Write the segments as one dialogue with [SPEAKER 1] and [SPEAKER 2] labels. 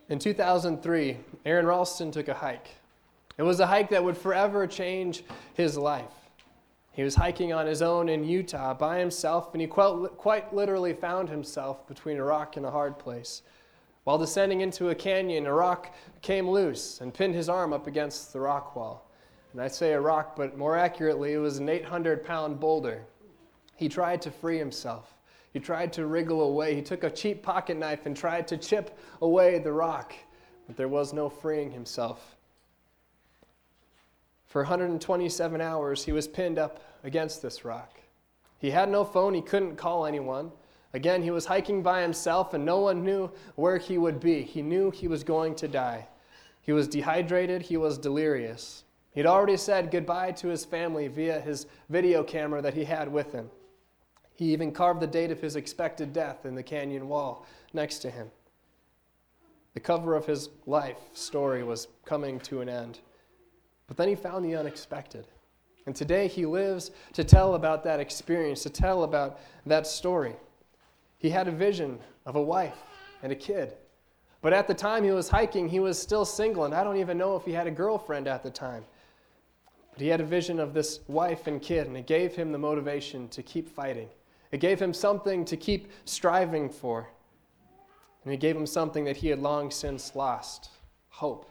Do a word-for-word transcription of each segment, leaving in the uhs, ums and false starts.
[SPEAKER 1] In two thousand three, Aaron Ralston took a hike. It was a hike that would forever change his life. He was hiking on his own in Utah by himself, and he quite, quite literally found himself between a rock and a hard place. While descending into a canyon, a rock came loose and pinned his arm up against the rock wall. And I say a rock, but more accurately, it was an eight hundred pound boulder. He tried to free himself. He tried to wriggle away. He took a cheap pocket knife and tried to chip away the rock, but there was no freeing himself. For one hundred twenty-seven hours, he was pinned up against this rock. He had no phone. He couldn't call anyone. Again, he was hiking by himself, and no one knew where he would be. He knew he was going to die. He was dehydrated. He was delirious. He'd already said goodbye to his family via his video camera that he had with him. He even carved the date of his expected death in the canyon wall next to him. The cover of his life story was coming to an end. But then he found the unexpected. And today he lives to tell about that experience, to tell about that story. He had a vision of a wife and a kid. But at the time he was hiking, he was still single, and I don't even know if he had a girlfriend at the time. But he had a vision of this wife and kid, and it gave him the motivation to keep fighting. It gave him something to keep striving for. And it gave him something that he had long since lost, hope.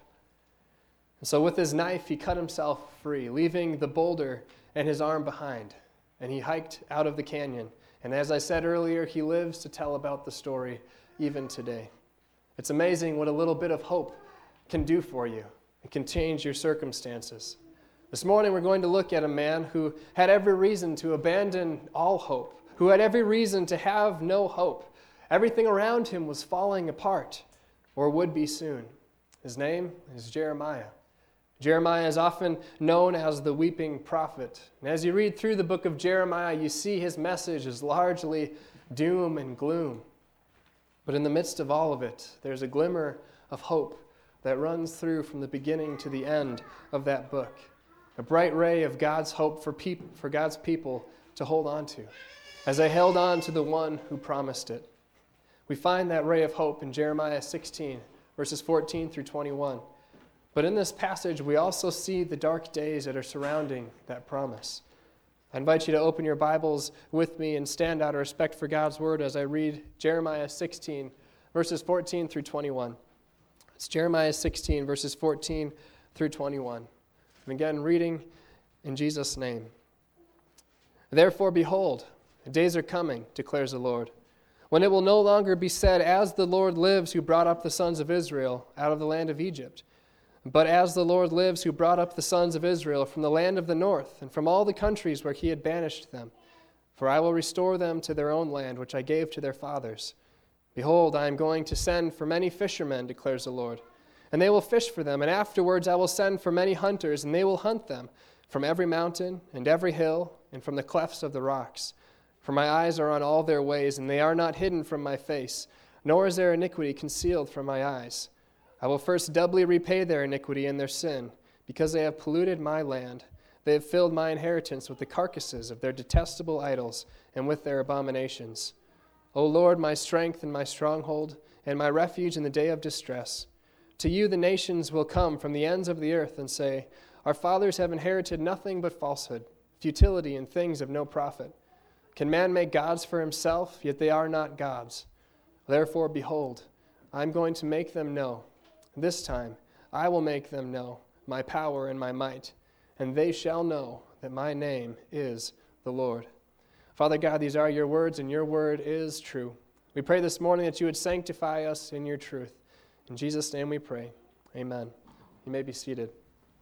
[SPEAKER 1] And so with his knife, he cut himself free, leaving the boulder and his arm behind. And he hiked out of the canyon. And as I said earlier, he lives to tell about the story even today. It's amazing what a little bit of hope can do for you. It can change your circumstances. This morning we're going to look at a man who had every reason to abandon all hope, who had every reason to have no hope. Everything around him was falling apart, or would be soon. His name is Jeremiah. Jeremiah is often known as the weeping prophet. And as you read through the book of Jeremiah, you see his message is largely doom and gloom. But in the midst of all of it, there's a glimmer of hope that runs through from the beginning to the end of that book. A bright ray of God's hope for, peop- for God's people to hold on to, as they held on to the one who promised it. We find that ray of hope in Jeremiah sixteen, verses fourteen through twenty-one. But in this passage, we also see the dark days that are surrounding that promise. I invite you to open your Bibles with me and stand out of respect for God's word as I read Jeremiah sixteen, verses fourteen through twenty-one. It's Jeremiah sixteen, verses fourteen through twenty-one. And again, reading in Jesus' name. Therefore, behold, the days are coming, declares the Lord, when it will no longer be said, as the Lord lives who brought up the sons of Israel out of the land of Egypt, but as the Lord lives who brought up the sons of Israel from the land of the north and from all the countries where he had banished them. For I will restore them to their own land, which I gave to their fathers. Behold, I am going to send for many fishermen, declares the Lord, and they will fish for them, and afterwards I will send for many hunters, and they will hunt them from every mountain and every hill and from the clefts of the rocks. For my eyes are on all their ways, and they are not hidden from my face, nor is their iniquity concealed from my eyes. I will first doubly repay their iniquity and their sin, because they have polluted my land. They have filled my inheritance with the carcasses of their detestable idols and with their abominations. O Lord, my strength and my stronghold, and my refuge in the day of distress. To you the nations will come from the ends of the earth and say, our fathers have inherited nothing but falsehood, futility, and things of no profit. Can man make gods for himself? Yet they are not gods. Therefore, behold, I am going to make them know. This time I will make them know my power and my might, and they shall know that my name is the Lord. Father God, these are your words, and your word is true. We pray this morning that you would sanctify us in your truth. In Jesus' name we pray. Amen. You may be seated.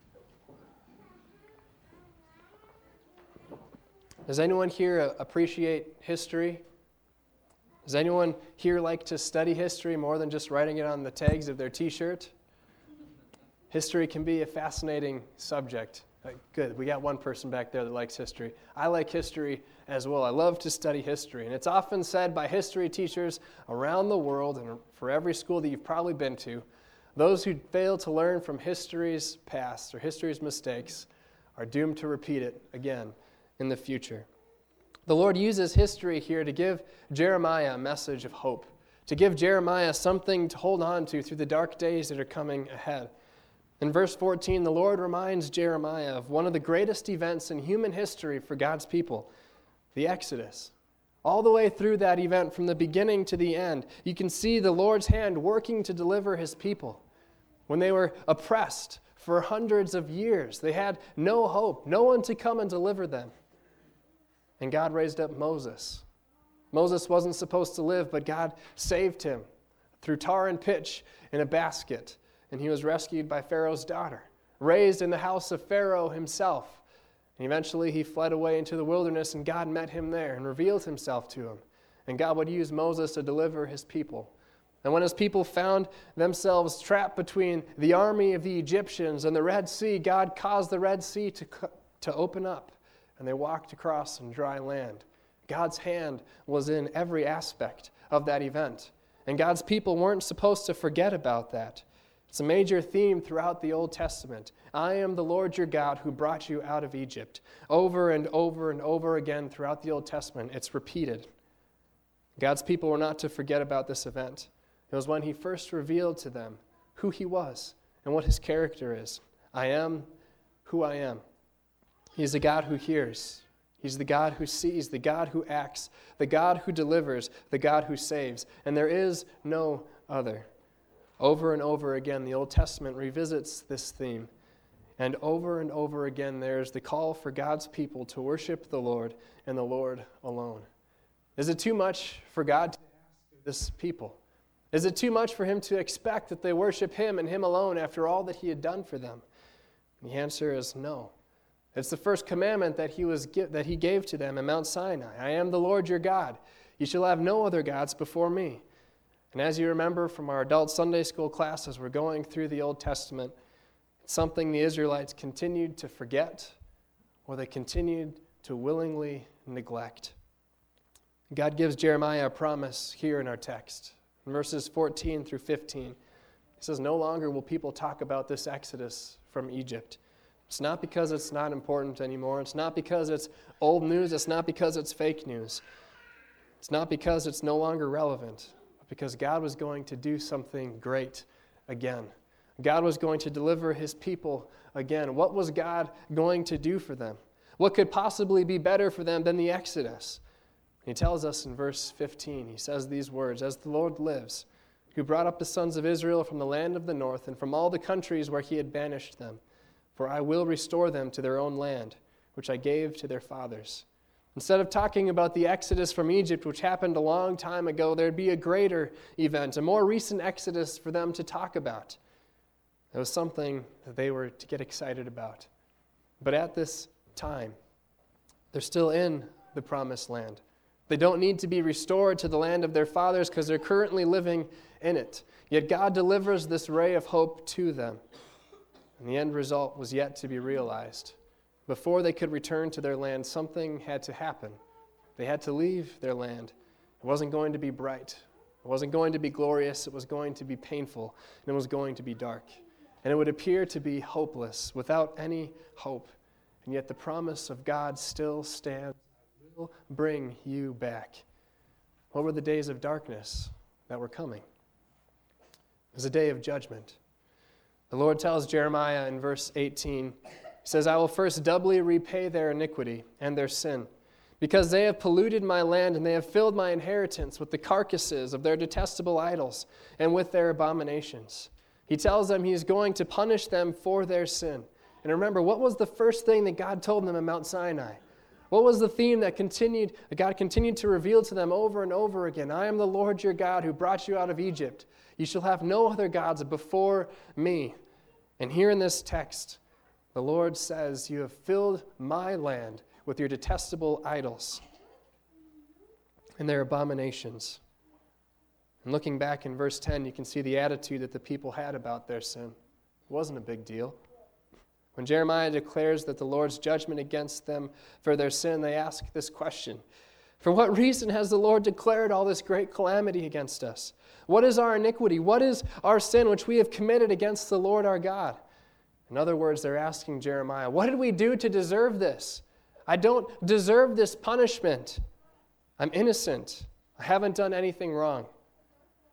[SPEAKER 1] Does anyone here appreciate history? Does anyone here like to study history more than just writing it on the tags of their t-shirt? History can be a fascinating subject. Good, we got one person back there that likes history. I like history as well. I love to study history. And it's often said by history teachers around the world, and for every school that you've probably been to, those who fail to learn from history's past or history's mistakes are doomed to repeat it again in the future. The Lord uses history here to give Jeremiah a message of hope, to give Jeremiah something to hold on to through the dark days that are coming ahead. In verse fourteen, the Lord reminds Jeremiah of one of the greatest events in human history for God's people, the Exodus. All the way through that event, from the beginning to the end, you can see the Lord's hand working to deliver his people. When they were oppressed for hundreds of years, they had no hope, no one to come and deliver them. And God raised up Moses. Moses wasn't supposed to live, but God saved him through tar and pitch in a basket, and he was rescued by Pharaoh's daughter, raised in the house of Pharaoh himself. And eventually he fled away into the wilderness, and God met him there and revealed himself to him. And God would use Moses to deliver his people. And when his people found themselves trapped between the army of the Egyptians and the Red Sea, God caused the Red Sea to, to open up, and they walked across on dry land. God's hand was in every aspect of that event. And God's people weren't supposed to forget about that. It's a major theme throughout the Old Testament. I am the Lord your God who brought you out of Egypt. Over and over and over again throughout the Old Testament, it's repeated. God's people were not to forget about this event. It was when he first revealed to them who he was and what his character is. I am who I am. He's the God who hears. He's the God who sees, the God who acts, the God who delivers, the God who saves. And there is no other. Over and over again, the Old Testament revisits this theme. And over and over again, there's the call for God's people to worship the Lord and the Lord alone. Is it too much for God to ask of this people? Is it too much for him to expect that they worship him and him alone after all that he had done for them? The answer is no. It's the first commandment that he was that he gave to them in Mount Sinai. I am the Lord your God. You shall have no other gods before me. And as you remember from our adult Sunday school class, as we're going through the Old Testament, it's something the Israelites continued to forget, or they continued to willingly neglect. God gives Jeremiah a promise here in our text. In verses fourteen through fifteen, he says, no longer will people talk about this exodus from Egypt. It's not because it's not important anymore. It's not because it's old news. It's not because it's fake news. It's not because it's no longer relevant, but because God was going to do something great again. God was going to deliver his people again. What was God going to do for them? What could possibly be better for them than the Exodus? He tells us in verse fifteen, he says these words, as the Lord lives, who brought up the sons of Israel from the land of the north and from all the countries where he had banished them, for I will restore them to their own land, which I gave to their fathers. Instead of talking about the exodus from Egypt, which happened a long time ago, there'd be a greater event, a more recent exodus for them to talk about. It was something that they were to get excited about. But at this time, they're still in the promised land. They don't need to be restored to the land of their fathers because they're currently living in it. Yet God delivers this ray of hope to them. And the end result was yet to be realized. Before they could return to their land, something had to happen. They had to leave their land. It wasn't going to be bright. It wasn't going to be glorious. It was going to be painful. And it was going to be dark. And it would appear to be hopeless, without any hope. And yet the promise of God still stands. I will bring you back. What were the days of darkness that were coming? It was a day of judgment. The Lord tells Jeremiah in verse eighteen, he says, I will first doubly repay their iniquity and their sin, because they have polluted my land and they have filled my inheritance with the carcasses of their detestable idols and with their abominations. He tells them he is going to punish them for their sin. And remember, what was the first thing that God told them in Mount Sinai? What was the theme that continued, that God continued to reveal to them over and over again? I am the Lord your God who brought you out of Egypt. You shall have no other gods before me. And here in this text, the Lord says, you have filled my land with your detestable idols and their abominations. And looking back in verse ten, you can see the attitude that the people had about their sin. It wasn't a big deal. When Jeremiah declares that the Lord's judgment against them for their sin, they ask this question. For what reason has the Lord declared all this great calamity against us? What is our iniquity? What is our sin which we have committed against the Lord our God? In other words, they're asking Jeremiah, what did we do to deserve this? I don't deserve this punishment. I'm innocent. I haven't done anything wrong.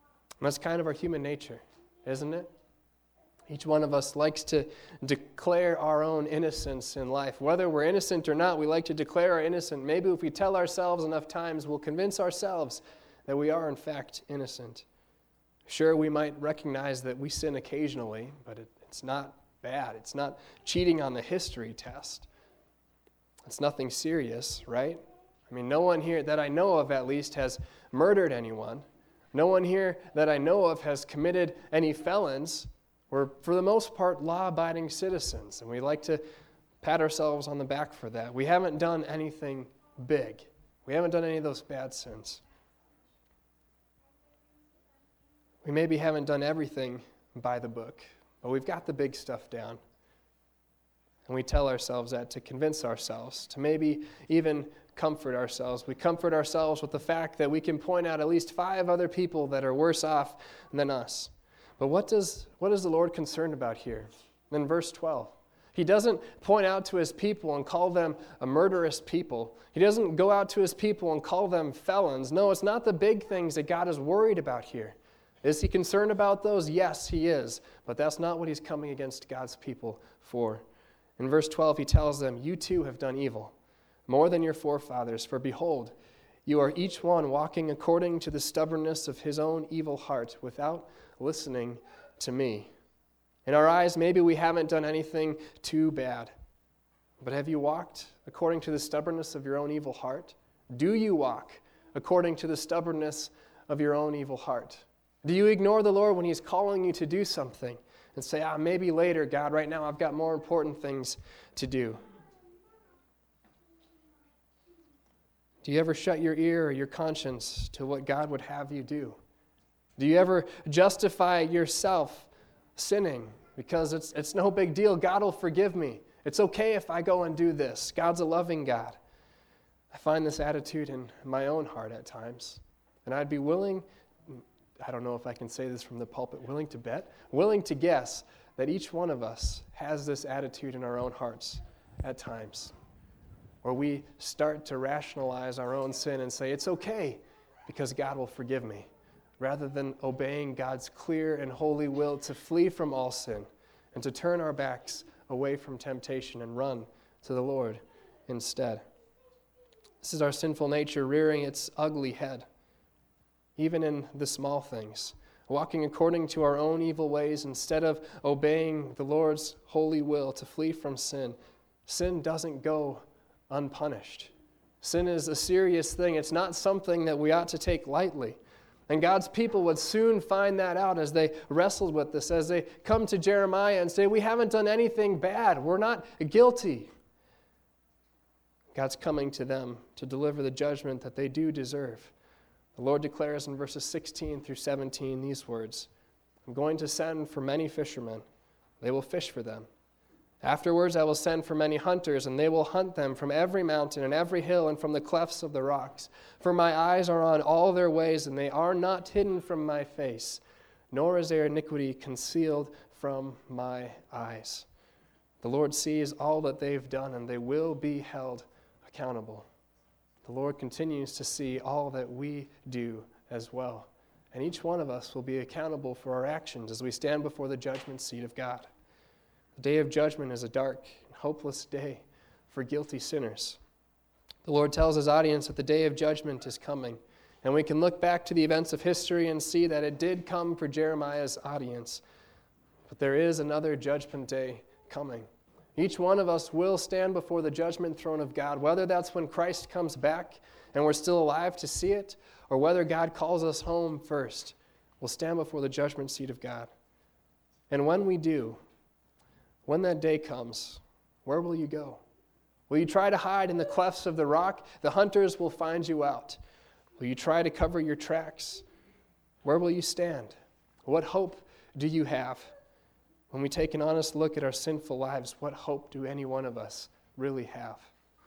[SPEAKER 1] And that's kind of our human nature, isn't it? Each one of us likes to declare our own innocence in life. Whether we're innocent or not, we like to declare our innocence. Maybe if we tell ourselves enough times, we'll convince ourselves that we are in fact innocent. Sure, we might recognize that we sin occasionally, but it, it's not bad. It's not cheating on the history test. It's nothing serious, right? I mean, no one here that I know of at least has murdered anyone. No one here that I know of has committed any felons. We're, for the most part, law-abiding citizens, and we like to pat ourselves on the back for that. We haven't done anything big. We haven't done any of those bad sins. We maybe haven't done everything by the book, but we've got the big stuff down. And we tell ourselves that to convince ourselves, to maybe even comfort ourselves. We comfort ourselves with the fact that we can point out at least five other people that are worse off than us. But what does what is the Lord concerned about here? In verse twelve, He doesn't point out to His people and call them a murderous people. He doesn't go out to His people and call them felons. No, it's not the big things that God is worried about here. Is He concerned about those? Yes, He is. But that's not what He's coming against God's people for. In verse twelve, He tells them, "You too have done evil, more than your forefathers. For behold, you are each one walking according to the stubbornness of his own evil heart, without listening to me." In our eyes, maybe we haven't done anything too bad. But have you walked according to the stubbornness of your own evil heart? Do you walk according to the stubbornness of your own evil heart? Do you ignore the Lord when He's calling you to do something and say, ah, maybe later, God, right now I've got more important things to do? Do you ever shut your ear or your conscience to what God would have you do? Do you ever justify yourself sinning because it's it's no big deal? God will forgive me. It's okay if I go and do this. God's a loving God. I find this attitude in my own heart at times. And I'd be willing, I don't know if I can say this from the pulpit, willing to bet, willing to guess that each one of us has this attitude in our own hearts at times, where we start to rationalize our own sin and say, it's okay because God will forgive me, rather than obeying God's clear and holy will to flee from all sin and to turn our backs away from temptation and run to the Lord instead. This is our sinful nature rearing its ugly head, even in the small things, walking according to our own evil ways instead of obeying the Lord's holy will to flee from sin. Sin doesn't go unpunished. Sin is a serious thing. It's not something that we ought to take lightly. And God's people would soon find that out as they wrestled with this, as they come to Jeremiah and say, we haven't done anything bad. We're not guilty. God's coming to them to deliver the judgment that they do deserve. The Lord declares in verses sixteen through seventeen these words, I'm going to send for many fishermen. They will fish for them. Afterwards I will send for many hunters, and they will hunt them from every mountain and every hill and from the clefts of the rocks. For my eyes are on all their ways, and they are not hidden from my face, nor is their iniquity concealed from my eyes. The Lord sees all that they've done, and they will be held accountable. The Lord continues to see all that we do as well. And each one of us will be accountable for our actions as we stand before the judgment seat of God. The day of judgment is a dark and hopeless day for guilty sinners. The Lord tells His audience that the day of judgment is coming. And we can look back to the events of history and see that it did come for Jeremiah's audience. But there is another judgment day coming. Each one of us will stand before the judgment throne of God, whether that's when Christ comes back and we're still alive to see it, or whether God calls us home first. We'll stand before the judgment seat of God. And when we do, when that day comes, where will you go? Will you try to hide in the clefts of the rock? The hunters will find you out. Will you try to cover your tracks? Where will you stand? What hope do you have? When we take an honest look at our sinful lives, what hope do any one of us really have?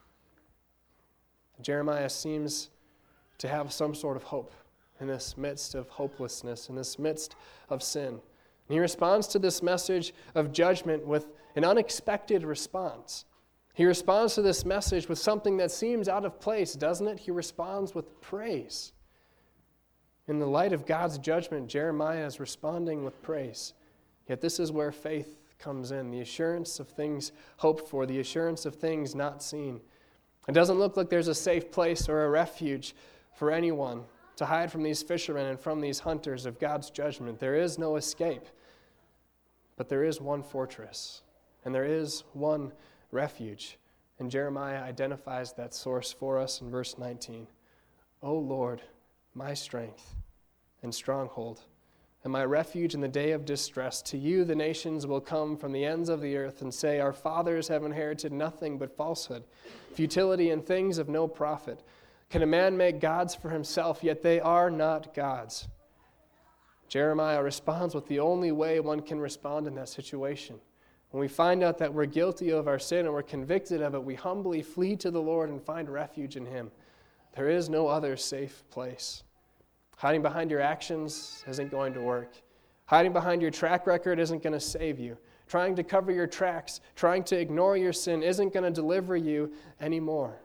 [SPEAKER 1] Jeremiah seems to have some sort of hope in this midst of hopelessness, in this midst of sin. And he responds to this message of judgment with an unexpected response. He responds to this message with something that seems out of place, doesn't it? He responds with praise. In the light of God's judgment, Jeremiah is responding with praise. Yet this is where faith comes in, the assurance of things hoped for, the assurance of things not seen. It doesn't look like there's a safe place or a refuge for anyone to hide from these fishermen and from these hunters of God's judgment. There is no escape. But there is one fortress, and there is one refuge. And Jeremiah identifies that source for us in verse nineteen. O Lord, my strength and stronghold, and my refuge in the day of distress. To you the nations will come from the ends of the earth and say, our fathers have inherited nothing but falsehood, futility and things of no profit. Can a man make gods for himself, yet they are not gods? Jeremiah responds with the only way one can respond in that situation. When we find out that we're guilty of our sin and we're convicted of it, we humbly flee to the Lord and find refuge in Him. There is no other safe place. Hiding behind your actions isn't going to work. Hiding behind your track record isn't going to save you. Trying to cover your tracks, trying to ignore your sin isn't going to deliver you anymore.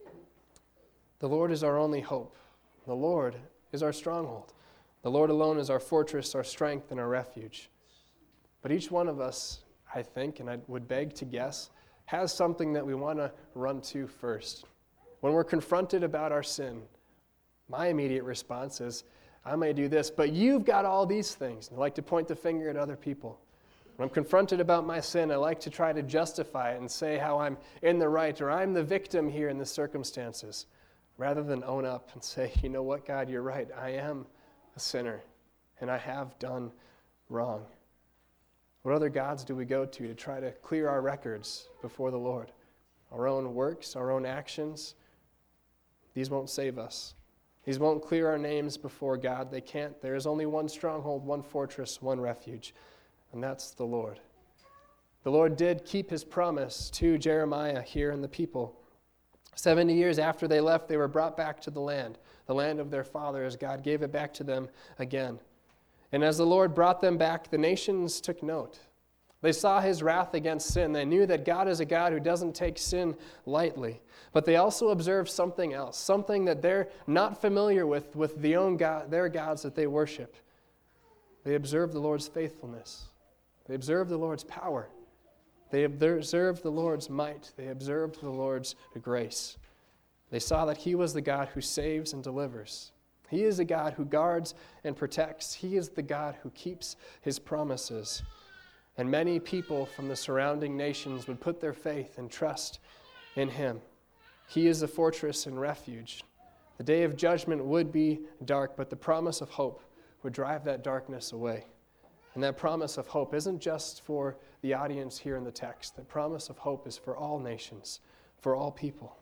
[SPEAKER 1] The Lord is our only hope. The Lord is our stronghold. The Lord alone is our fortress, our strength, and our refuge. But each one of us, I think, and I would beg to guess, has something that we want to run to first. When we're confronted about our sin, my immediate response is, I may do this, but you've got all these things. And I like to point the finger at other people. When I'm confronted about my sin, I like to try to justify it and say how I'm in the right, or I'm the victim here in the circumstances, rather than own up and say, you know what, God, you're right. I am a sinner, and I have done wrong. What other gods do we go to to try to clear our records before the Lord? Our own works, our own actions? These won't save us. These won't clear our names before God. They can't. There is only one stronghold, one fortress, one refuge, and that's the Lord. The Lord did keep His promise to Jeremiah here and the people. Seventy years after they left, they were brought back to the land, the land of their father, as God gave it back to them again. And as the Lord brought them back, the nations took note. They saw His wrath against sin. They knew that God is a God who doesn't take sin lightly. But they also observed something else, something that they're not familiar with, with the own God, their gods that they worship. They observed the Lord's faithfulness. They observed the Lord's power. They observed the Lord's might. They observed the Lord's grace. They saw that He was the God who saves and delivers. He is the God who guards and protects. He is the God who keeps His promises. And many people from the surrounding nations would put their faith and trust in Him. He is the fortress and refuge. The day of judgment would be dark, but the promise of hope would drive that darkness away. And that promise of hope isn't just for the audience here in the text. The promise of hope is for all nations, for all people.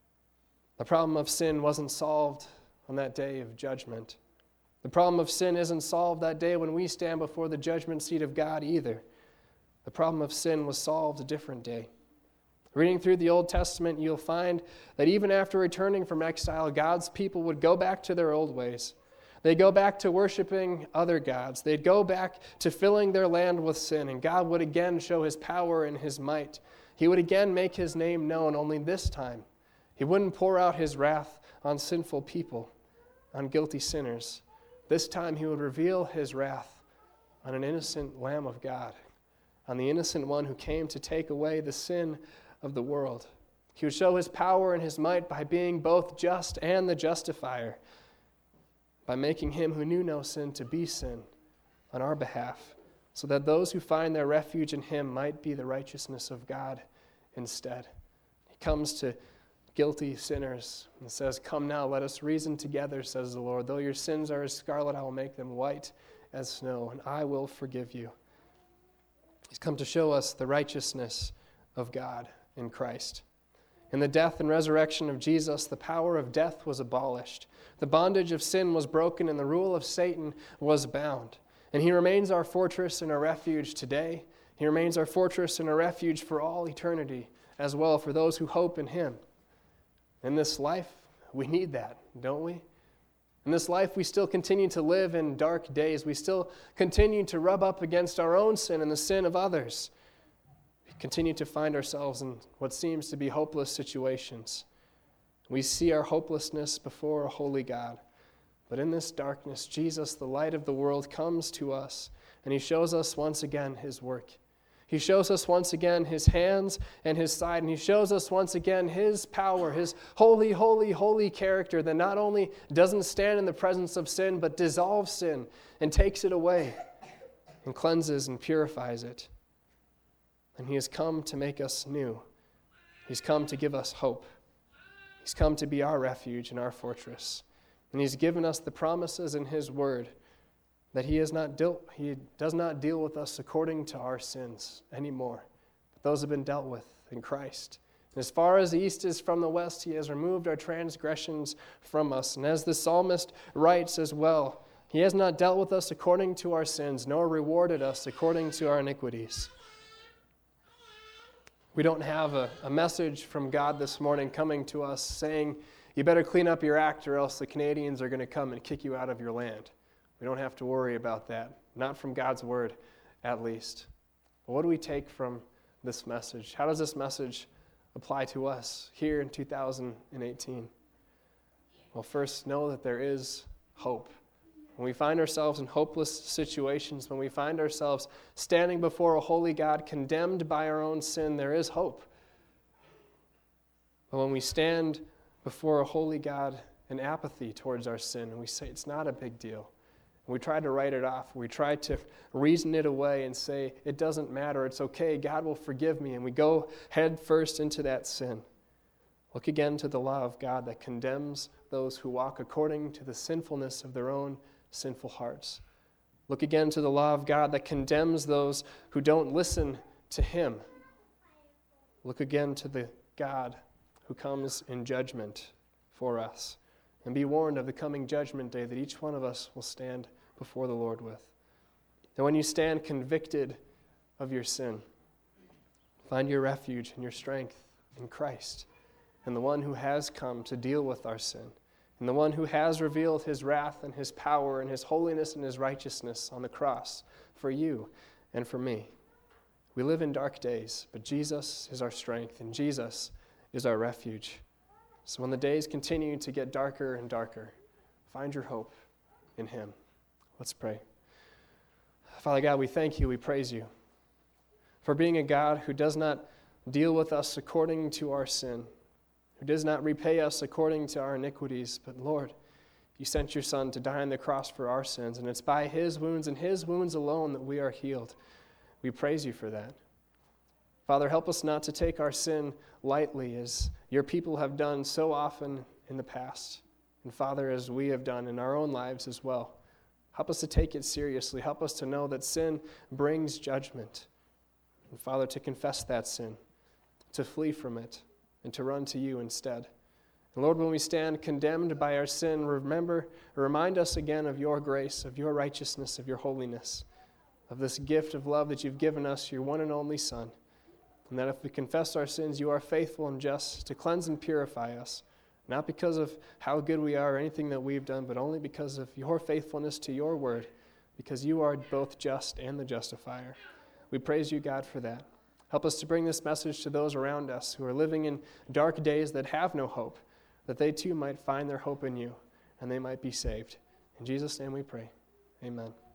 [SPEAKER 1] The problem of sin wasn't solved on that day of judgment. The problem of sin isn't solved that day when we stand before the judgment seat of God either. The problem of sin was solved a different day. Reading through the Old Testament, you'll find that even after returning from exile, God's people would go back to their old ways. They'd go back to worshiping other gods. They'd go back to filling their land with sin, and God would again show His power and His might. He would again make His name known, only this time He wouldn't pour out His wrath on sinful people, on guilty sinners. This time He would reveal His wrath on an innocent Lamb of God, on the innocent one who came to take away the sin of the world. He would show His power and His might by being both just and the justifier, by making Him who knew no sin to be sin on our behalf, so that those who find their refuge in Him might be the righteousness of God instead. He comes to guilty sinners and says, "Come now, let us reason together," says the Lord. "Though your sins are as scarlet, I will make them white as snow, and I will forgive you." He's come to show us the righteousness of God in Christ. In the death and resurrection of Jesus, the power of death was abolished. The bondage of sin was broken, and the rule of Satan was bound. And He remains our fortress and our refuge today. He remains our fortress and our refuge for all eternity as well, for those who hope in Him. In this life, we need that, don't we? In this life, we still continue to live in dark days. We still continue to rub up against our own sin and the sin of others. We continue to find ourselves in what seems to be hopeless situations. We see our hopelessness before a holy God. But in this darkness, Jesus, the light of the world, comes to us, and he shows us once again his work. He shows us once again his hands and his side, and he shows us once again his power, his holy, holy, holy character that not only doesn't stand in the presence of sin, but dissolves sin and takes it away and cleanses and purifies it. And he has come to make us new. He's come to give us hope. He's come to be our refuge and our fortress. And he's given us the promises in his word that he has not dealt, he does not deal with us according to our sins anymore. But those have been dealt with in Christ. And as far as the east is from the west, he has removed our transgressions from us. And as the psalmist writes as well, he has not dealt with us according to our sins, nor rewarded us according to our iniquities. We don't have a, a message from God this morning coming to us saying, you better clean up your act or else the Canadians are going to come and kick you out of your land. We don't have to worry about that. Not from God's word, at least. But what do we take from this message? How does this message apply to us here in two thousand eighteen? Well, first, know that there is hope. When we find ourselves in hopeless situations, when we find ourselves standing before a holy God, condemned by our own sin, there is hope. But when we stand before a holy God in apathy towards our sin, and we say it's not a big deal, and we try to write it off, we try to reason it away and say it doesn't matter, it's okay, God will forgive me, and we go head first into that sin. Look again to the law of God that condemns those who walk according to the sinfulness of their own sinful hearts. Look again to the law of God that condemns those who don't listen to him. Look again to the God who comes in judgment for us. And be warned of the coming judgment day that each one of us will stand before the Lord with. And when you stand convicted of your sin, find your refuge and your strength in Christ, and the one who has come to deal with our sin, and the one who has revealed his wrath and his power and his holiness and his righteousness on the cross for you and for me. We live in dark days, but Jesus is our strength, and Jesus is our refuge. So when the days continue to get darker and darker, find your hope in him. Let's pray. Father God, we thank you, we praise you for being a God who does not deal with us according to our sin, who does not repay us according to our iniquities, but Lord, you sent your Son to die on the cross for our sins, and it's by his wounds and his wounds alone that we are healed. We praise you for that. Father, help us not to take our sin lightly as your people have done so often in the past. And Father, as we have done in our own lives as well. Help us to take it seriously. Help us to know that sin brings judgment. And Father, to confess that sin, to flee from it, and to run to you instead. And Lord, when we stand condemned by our sin, remember, remind us again of your grace, of your righteousness, of your holiness, of this gift of love that you've given us, your one and only Son. And that if we confess our sins, you are faithful and just to cleanse and purify us, not because of how good we are or anything that we've done, but only because of your faithfulness to your word, because you are both just and the justifier. We praise you, God, for that. Help us to bring this message to those around us who are living in dark days that have no hope, that they too might find their hope in you, and they might be saved. In Jesus' name we pray. Amen.